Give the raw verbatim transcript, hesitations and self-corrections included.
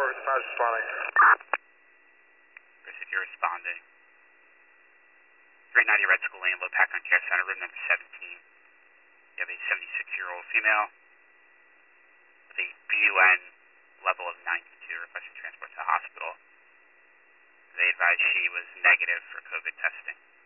not responding. Chris, if you're responding. three ninety Red School Lane, Low Pack on Care Center, room number seventeen. You have a seventy-six-year-old female with a B U N level of ninety-two requesting transport to the hospital. They advised she was negative for COVID testing.